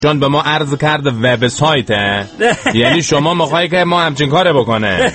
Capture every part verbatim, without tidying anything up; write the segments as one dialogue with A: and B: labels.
A: جان به ما عرض کرد وبسایته. یعنی شما میخوای که ما همچین کاره بکنه؟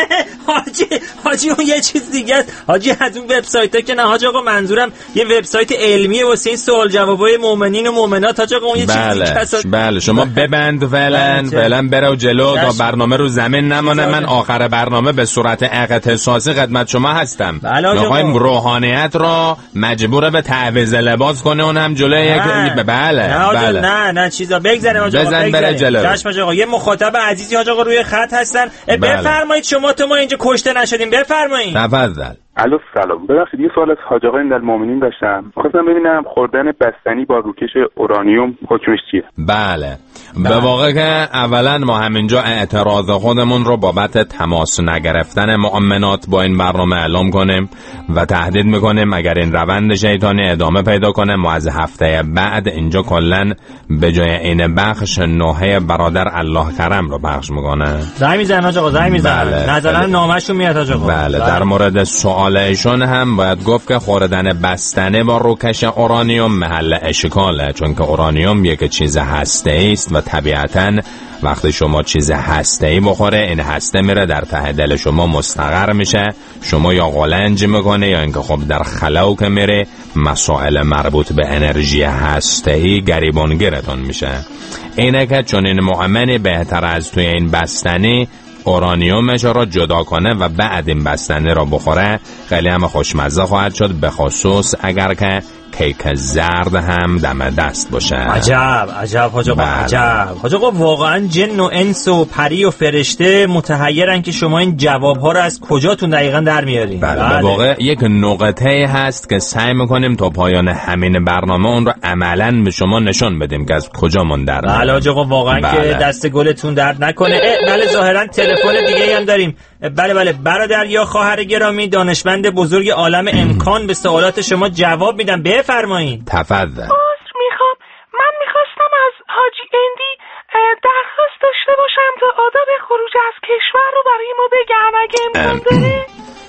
B: حاجی حاجی اون یه چیز دیگه است حاجی، از اون وبسایت‌ها که نه حاجی آقا، منظورم یه وبسایت علمیه واسه این سوال جوابای مؤمنین و مؤمنات حاجی آقا، اون یه
A: بله.
B: چیز دیگه است.
A: بله شما ببند فعلا فعلا برو جلو تا برنامه رو زمین نمانه. من آخر برنامه به صورت اختصاصی خدمت شما هستم. میخوایم روحانیت رو مجبور به تعویض لباس کنه، اون هم جلوی یک بله
B: نه
A: بله
B: نه نه چیزا بگذره حاجی آقا،
A: بزن بره جلو.
B: چشم حاجی آقا، یه مخاطب عزیزی حاجی آقا روی خط هستن. بفرمایید شما تو ما اینجا کشته نشدیم، بفرمایید.
A: تفضل.
C: الو سلام، ببخشید یه سوال از حاج آقای المؤمنین داشتم. خواستم ببینم خوردن بستنی با روکش اورانیوم حکمش چیه؟
A: بله به واقع که اولا ما همینجا اعتراض خودمون رو بابت تماس نگرفتن مؤمنات با این برنامه اعلام کنیم و تهدید میکنیم اگر این روند شیطانی ادامه پیدا کنه ما از هفته بعد اینجا کلن به جای این بخش نوحه برادر الله کرم رو پخش میکنه.
B: زنگ میزنه آقا، زنگ میزنه.
A: بله.
B: نظرا نامشون میاد آقا.
A: بله. بله در مورد سوال ایشون هم باید گفت که خوردن بستنی با روکش اورانیوم محل اشکاله، چون که اورانیوم یک چیز هسته‌ای است و طبیعتاً وقتی شما چیز هسته‌ای بخوره این هسته میره در ته دل شما مستقر میشه، شما یا قلنج میکنه یا اینکه خب در خلاو که میره مسائل مربوط به انرژی هسته‌ای گریبانگیرتون میشه. اینه که چون این مؤمنی بهتر از توی این بستنی اورانیومش را جدا کنه و بعد این بستنی را بخوره، خیلی هم خوشمزه خواهد شد، به خصوص اگر که کیک زرد هم دم دست باشه.
B: عجب عجب حاج آقا، عجب حاج آقا، واقعا جن و انس و پری و فرشته متحیرن که شما این جوابها رو از کجاتون دقیقاً در میارین.
A: بله, بله. به واقع یک نقطه هست که سعی میکنیم تا پایان همین برنامه اون رو عملاً به شما نشون بدیم که از کجامون در میاریم.
B: بله حاج آقا، واقعا بله. که دست گلتون درد نکنه. بله ظاهرا تلفن دیگه هم داریم. بله بله برادر یا خواهر گرامی، دانشمند بزرگ عالم امکان به سوالات شما جواب میدم، بفرمایید.
A: تفضل.
D: عذر میخوام، من میخواستم از حاجی اندی درخواست داشته باشم تا آداب خروج از کشور رو برای ما بگن اگه امکان داره.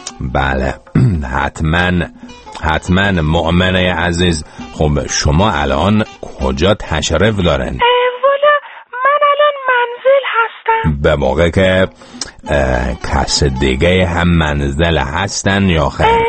A: بله حتما حتما مؤمنه عزیز. خب شما الان کجا تشریف دارن؟
D: والا من الان منزل هستم.
A: به موقع که کس دیگه هم منزل هستن یا خیر؟
D: نه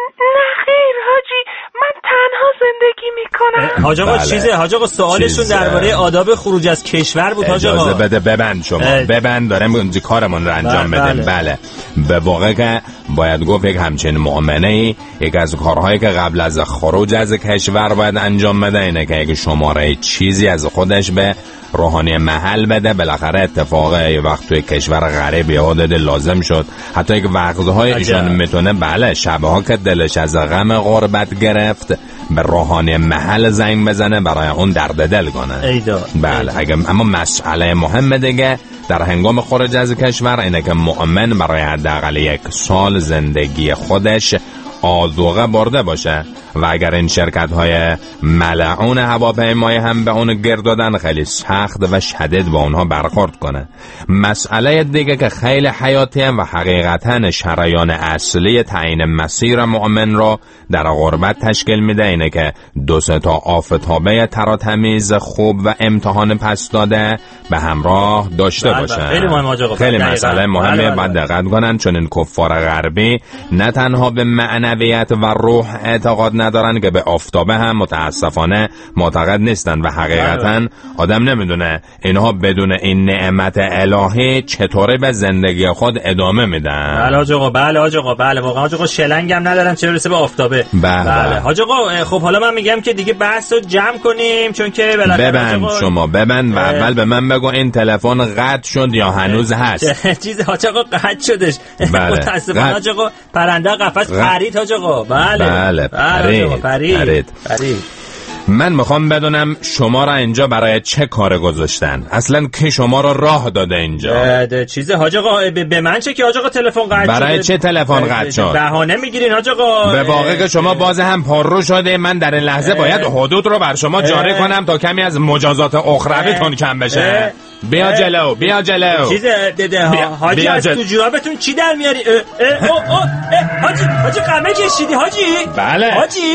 D: خیر حاجی، من تنها زندگی میکنم.
B: حاج آقا چیزه حاج آقا، سوالشون درباره آداب خروج از کشور بود حاج آقا.
A: اجازه بده ببند شما اه. ببند دارم اینجا کارمون رو انجام بله بدیم. بله. بله به واقع که باید گفت یک همچین مؤمنه یک از کارهایی که قبل از خروج از کشور باید انجام بده اینه که یک شماره چیزی از خودش به روحانی محل بده. بالاخره اتفاقه یه وقت توی کشور غریب یاد لازم شد، حتی یک وقتهای ایشون میتونه بله شبها که دلش از غم غربت گرفت به روحانی محل زنگ بزنه برای اون درد دل کنه.
B: ایدا.
A: بله اگه اما مسئله مهم دیگه در هنگام خروج از کشور اینه که مؤمن برای حداقل یک سال زندگی خودش آذوقه برده باشه و اگر این شرکت های ملعون هواپیمایی هم به اون گرد دادن خیلی سخت و شدید با اونها برخورد کنه. مسئله دیگه که خیلی حیاتیه و حقیقتا شریان اصلی تعیین مسیر مؤمن رو در غربت تشکیل میده اینه که دو سه تا آفتابه تراتمیز خوب و امتحان پس داده به همراه داشته باشه.
B: خیلی مهم
A: خیلی مسئله مهمه، باید دقت کنن چون این کفار غربی نه تنها به معنویت و روح اعتقاد ندارن که به آفتابه هم متاسفانه معتقد نیستن و حقیقتا آدم نمیدونه اینها بدون این نعمت الهی چطوری به زندگی خود ادامه میدن.
B: بله حاج آقا، بله حاج آقا، بله واقعا حاج آقا شلنگ هم ندارن چه برسه به آفتابه.
A: بله, بله.
B: حاج آقا خب حالا من میگم که دیگه بحث رو جمع کنیم چون که بالاخره
A: ببند شما ببند و اول به من بگو این تلفن قطع شد یا هنوز هست؟
B: چیز حاج آقا قطع شدش.
A: بله.
B: متاسفانه حاج آقا پرنده قفس پرید حاج آقا. بله
A: بله پرید پرید
B: پرید.
A: من میخوام بدونم شما را اینجا برای چه کار گذاشتن؟ اصلا کی شما را راه داده اینجا؟
B: چیزی حاج آقا به من چه که حاج آقا تلفن قطع شد؟
A: برای چه تلفن قطع شد؟
B: بهانه میگیرین حاج آقا.
A: به واقع که شما باز هم پررو شده. من در این لحظه باید حدود رو بر شما جاری کنم تا کمی از مجازات اخرویتون کم بشه. بیا جلو بیا جلو.
B: چیز حاجی از تو جورابتون چی در میاری؟ حاجی حاجی قمه کشیدی حاجی؟
A: بله
B: حاجی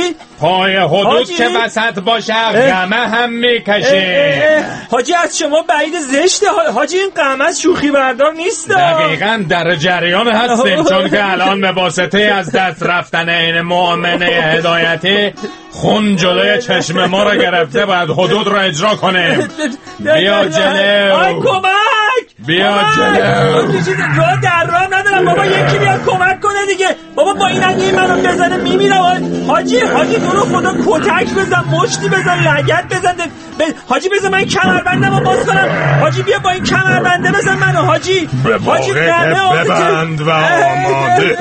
A: پای حدود که وسط باشه قمه هم میکشه.
B: حاجی از شما بعید زشته حاجی، این قمه شوخی بردار نیست.
A: دقیقاً در جریان هستیم، چون که الان به واسطه از دست رفتن این مؤمنه هدایتی خون جلوی چشم ما را گرفته، باید حدود را اجرا کنیم. بیا جلو.
B: آی کمک،
A: بیا جلو.
B: راه در راه ندارم بابا، یکی بیاد کمک کنه دیگه بابا. با این اگه منو بزنه میمیرم. حاجی حاجی تو رو خدا کتک بزن، مشتی بزن، لگد بزن. حاجی بزن من کمربندمو باز کنم. حاجی بیا با این کمربنده بزن منو حاجی.
A: حاجی ببند و آماده.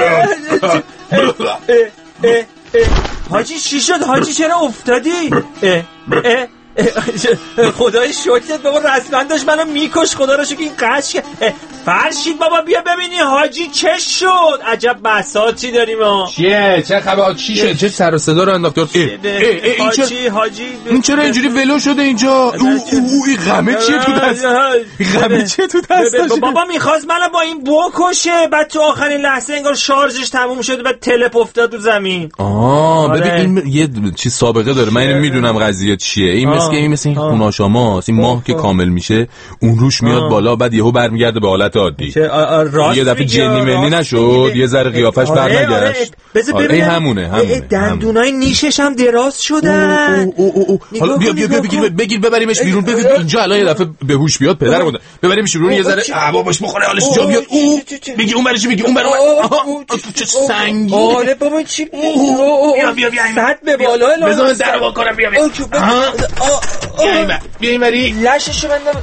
B: حاجی چی شد حاجی، چرا افتادی؟ اه اه خدای شکرت بابا، رسما داشت منو میکش. خدا رو شکر این قش فرشید بابا. بیا ببینی حاجی چه شد. عجب بساطی داریم ها.
A: چیه چه خبر؟ چی شد؟ چه سر و صدا رو انداخت؟
B: حاجی حاجی
A: این چرا اینجوری ولو شده اینجا؟ او این غمه چیه تو دست؟ این غمه چیه تو دستش؟
B: بابا میخواست منو با این بکشه، بعد تو آخرین لحظه انگار شارژش تموم شده، بعد تلپ افتاد تو زمین.
A: آه ببین این یه چیز سابقه داره، من اینو میدونم قضیه چیه. این مثل این مثل این خوناشاماست، این ماه که کامل میشه اون روش میاد بالا، بعد یهو برمیگرده به حالت عادی. یه دفعه جنی منی نشد، یه ذره قیافش برنگشت. این همونه همونه.
B: دندونای نیشش هم دراز شدن.
A: حالا بیا بیا بگیر بگیر ببریمش بیرون. ببین اینجا الان یه دفعه به هوش بیاد پدرمون، ببریمش بیرون یه ذره هوا باش بخوره حالش جا بیاد. بگی اون برش بگی اون برو. چه سنگی.
B: آره بابا چی؟
A: بیا بیا بیا
B: صد به بالا.
A: بذار درو وا کنم. بیا بیا بیا بیا اینوری
B: لششو بندم.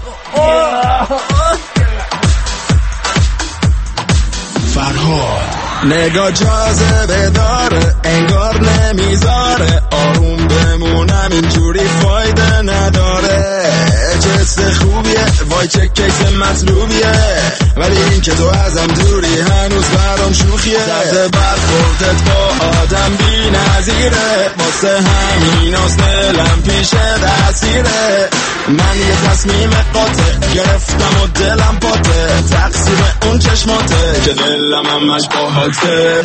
E: فرهاد نگاه جاذبه داره، انگار نمیذاره آروم بمونم، اینجوری فایده نداره. جست خوبیه وای چه کیس مطلوبیه، ولی این که تو ازم دوری هنوز برام شوخیه. درد برخوردت با آدم بی نظیره، واسه همین از دلم پیش دستیره. من یه تصمیم قاطع گرفتم و دلم پاته، تقصیر اون چشماته که دلم همش باحاته.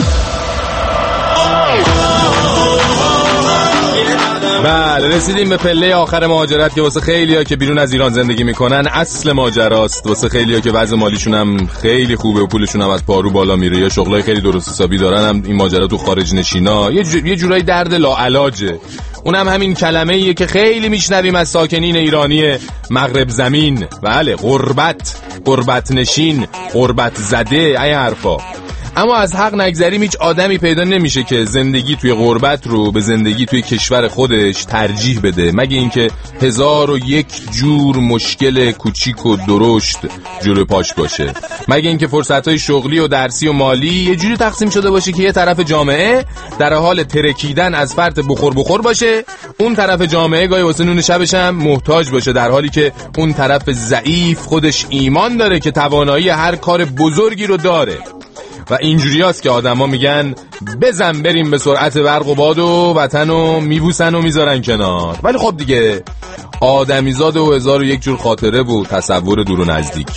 A: بله رسیدیم به پله آخر مهاجرت که واسه خیلیا که بیرون از ایران زندگی میکنن اصل ماجراست. واسه خیلیا که وضع مالیشون هم خیلی خوبه و پولشون هم از پارو بالا میره یا شغلای خیلی درست حسابی دارن، هم این ماجرا تو خارج نشینا یه, جو... یه جورایی درد لاعلاجه. اونم همین کلمه ایه که خیلی میشنویم از ساکنین ایرانی مغرب زمین. بله غربت، غربت نشین، غربت زده، ای حرفا. اما از حق نگذریم هیچ آدمی پیدا نمیشه که زندگی توی غربت رو به زندگی توی کشور خودش ترجیح بده، مگه اینکه هزار و یک جور مشکل کوچیک و درشت جلو پاش باشه، مگه اینکه فرصت‌های شغلی و درسی و مالی یه جوری تقسیم شده باشه که یه طرف جامعه در حال ترکیدن از فرط بخور بخور باشه، اون طرف جامعه گاهی واسه نون شبش هم محتاج باشه، در حالی که اون طرف ضعیف خودش ایمان داره که توانایی هر کار بزرگی رو داره. و اینجوری هست که آدم ها میگن بزن بریم به سرعت برق و باد و وطن رو میبوسن و میذارن کنار. ولی خب دیگه آدمیزاد و هزار و یک جور خاطره و تصور دور و نزدیک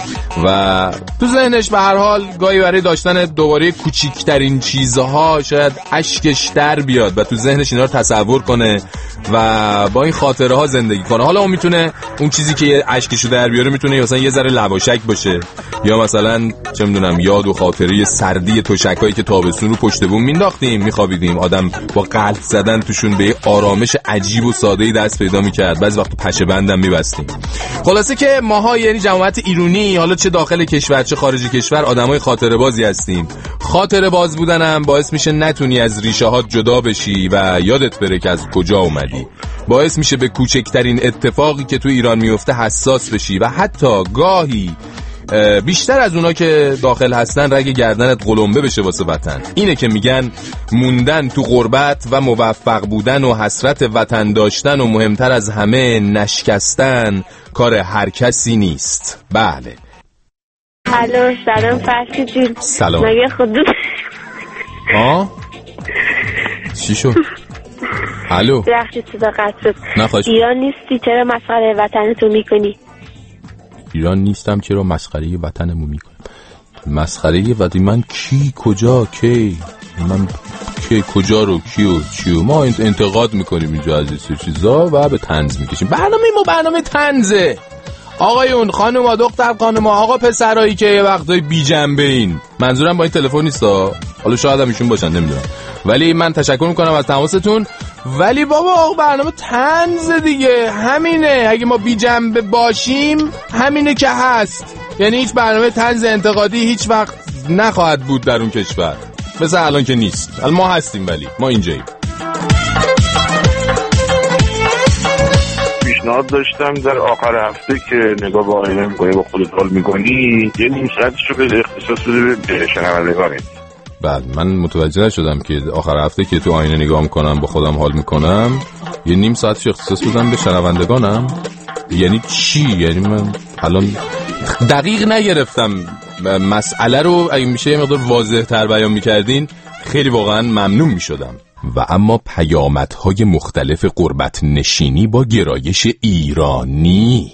A: و تو ذهنش به هر حال گاهی برای داشتن دوباره کوچیکترین چیزها شاید اشکش در بیاد و تو ذهنش اینا رو تصور کنه و با این خاطره ها زندگی کنه. حالا اون میتونه اون چیزی که اشکشو در بیاره میتونه مثلا یه ذره لواشک باشه، یا مثلا چه میدونم یاد و خاطره سردی تشکایی که تابستون رو پشت بوم مینداختیم میخوابیدیم، آدم با قلب زدن توشون به آرامش عجیب و ساده‌ای دست پیدا میکرد، بعضی وقت پشه بندم میبستیم. خلاصه که ماها یعنی جماعت ایرانی، حالا چه داخل کشور چه خارج کشور، آدمای خاطره بازی هستیم. خاطره باز بودنم باعث میشه نتونی از ریشه هات جدا بشی و یادت بره که از کجا اومدی. باعث میشه به کوچکترین اتفاقی که تو ایران میفته حساس بشی و حتی گاهی بیشتر از اونا که داخل هستن رگ گردنت قلمبه بشه واسه وطن. اینه که میگن موندن تو غربت و موفق بودن و حسرت وطن داشتن و مهمتر از همه نشکستن کار هر کسی نیست. بله.
F: الو سلام فرشید جون.
A: سلام.
F: مگه خودت
A: ها چی شد؟ الو
F: درخشی صدا قطع شد.
A: نخواهش.
F: ایران نیستی چرا مسخره وطنتو میکنی؟
A: ایران نیستم چرا مسخره وطنمو میکنم؟ مسخره وطن من کی کجا کی من که کجا رو کیو چیو ما انتقاد میکنیم اینجا از این چیزا و به طنز میکشیم. برنامه ما برنامه طنزه. آقایون، خانوما، دختر خانوما، آقا پسرایی که یه وقتایی بی جنبه این، منظورم با این تلفن نیستا، حالا شاید هم ایشون باشن نمیدونم، ولی من تشکر میکنم از تماستون. ولی بابا آقا برنامه طنز دیگه، همینه. اگه ما بی جنبه باشیم همینه که هست. یعنی هیچ برنامه طنز انتقادی هیچ وقت نخواهد بود در اون کشور، مثل الان که نیست. الان ما هستیم ولی ما اینجاییم.
G: پیشنهاد داشتم در آخر هفته که نگاه با آینه میکنی با خودت حال میکنی یه نیم ساعتش رو به اختصاص بده به شنوندگانت.
A: بعد من متوجه شدم که آخر هفته که تو آینه نگاه میکنم با خودم حال میکنم یه نیم ساعتش اختصاص بدم به شنوندگانم. یعنی چی؟ یعنی من الان دقیق نگرفتم مسئله رو. اگه میشه یه مقدار واضح تر بیان میکردین خیلی واقعا ممنون میشدم. و اما پیامدهای مختلف غربت نشینی با گرایش ایرانی.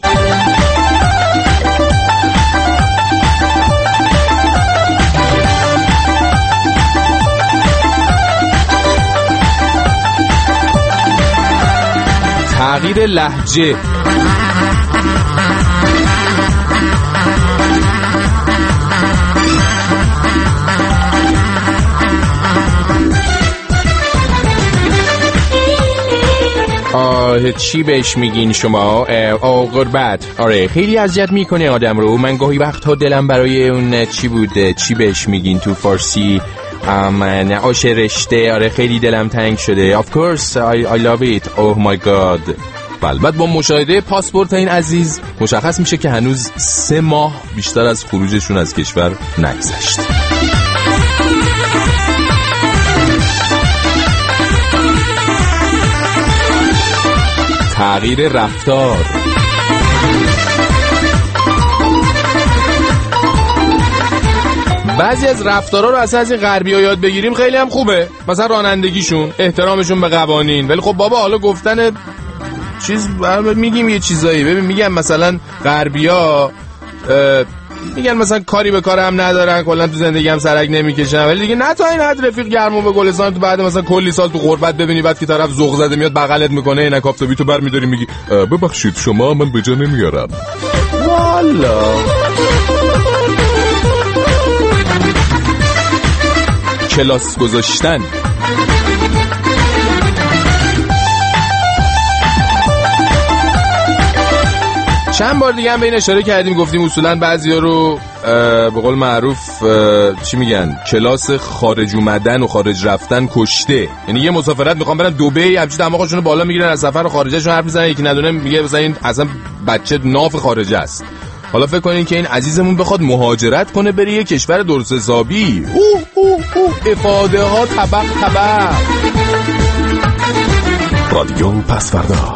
A: تغییر لهجه، آه چی بهش میگین شما؟ آه غربت. آره خیلی اذیت میکنه آدم رو. من گاهی وقتها دلم برای اون چی بود، چی بهش میگین تو فارسی، من آش رشته. آره خیلی دلم تنگ شده. Of course I, I love it. Oh my god. بله. بعد با مشاهده پاسپورت این عزیز مشخص میشه که هنوز سه ماه بیشتر از خروجشون از کشور نگذشت. تغییر رفتار، بعضی از رفتارها رو اصلا از این غربی‌ها یاد بگیریم خیلی هم خوبه. مثلا رانندگیشون، احترامشون به قوانین. ولی خب بابا حالا گفتن چیز میگیم یه چیزایی. ببین میگم مثلا غربی‌ها میگن مثلا کاری به کار هم ندارن، کلا تو زندگی هم سرک نمیکشن، ولی دیگه نه تا این حد رفیق گرمو به گلستان تو بعد مثلا کلی سال تو غربت ببینی بعد که طرف ذوق زده میاد بغلت میکنه این کاپتوبی تو برمی‌داری میگی ببخشید شما من به جا نمیارم. والا کلاس گذاشتن. چند بار دیگه هم به این اشاره کردیم، گفتیم اصولا بعضیا رو به قول معروف چی میگن، کلاس خارج اومدن و خارج رفتن کشته. یعنی یه مسافرت میخوام برن دبی، همچین دماغشون رو بالا میگیرن از سفر خارجشون حرف میزنن، یکی ندونه میگه مثلا این اصلا بچه ناف خارجه است. حالا فکر کنین که این عزیزمون بخواد مهاجرت کنه بره یه کشور درست حسابی. اوه اوه اوه افاده ها طبق طبق. رادیو پسوردا.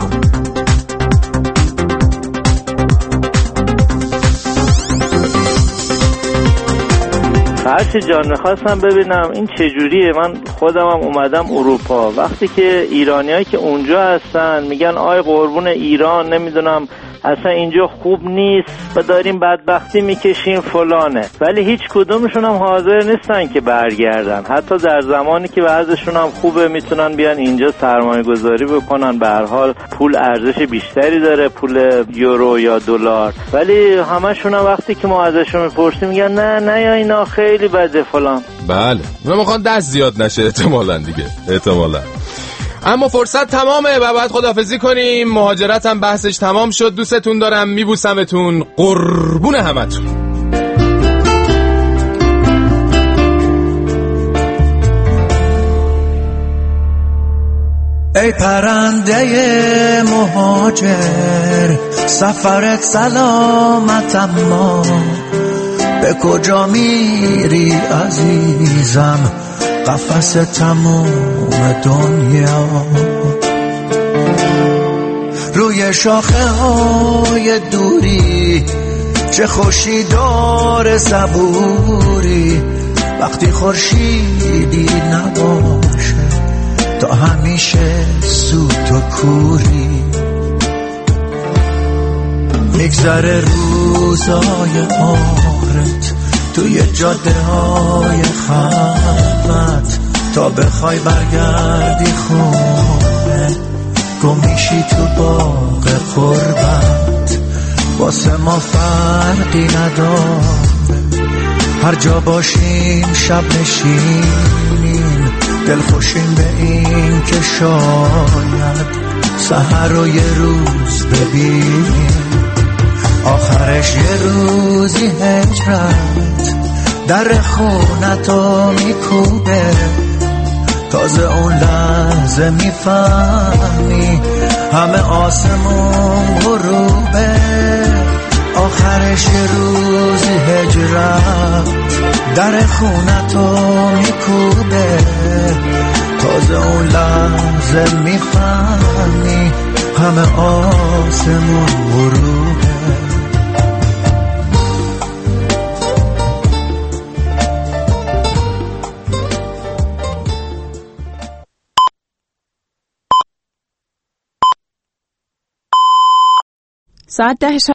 H: فرشی جان میخواستم ببینم این چجوریه. من خودم هم اومدم اروپا، وقتی که ایرانیایی که اونجا هستن میگن آی قربون ایران نمیدونم اصلا اینجا خوب نیست و داریم بدبختی میکشیم فلانه، ولی هیچ کدومشون هم حاضر نیستن که برگردن. حتی در زمانی که وضعشون هم خوبه میتونن بیان اینجا سرمایه گذاری بکنن، به هر حال پول ارزش بیشتری داره، پول یورو یا دلار، ولی همشون هم وقتی که ما ازشون میپرسیم میگن نه نه یا اینا خیلی بده فلان.
A: بله و میخوان دست زیاد نشه احتمالاً دیگه احتمالاً. اما فرصت تمامه و باید خداحافظی کنیم. مهاجرت هم بحثش تمام شد. دوستتون دارم، میبوسمتون، قربون همتون.
I: ای پرنده مهاجر سفرت سلامت، اما به کجا میری عزیزم؟ قفس تموم دنیا روی شاخه های دوری، چه خوشی داره صبوری وقتی خورشیدی نباشه، تا همیشه سوت و کوری. میگذره روزای عمرت توی جاده های خلوت، تا بخوای برگردی خونه، گم میشی تو باغ قربت، واسه ما فرقی نداره، هر جا باشیم شب نشینیم، دل خوشیم به این که شاید سحر رو یه روز ببینیم، آخرش یه روزی هجرت در خونتو میکوبه، تازه اون لحظه میفهمی همه آسمون غروبه، آخرش یه روزی هجرت در خونتو میکوبه، تازه اون لحظه میفهمی همه آسمون غروبه.
J: ساعت ده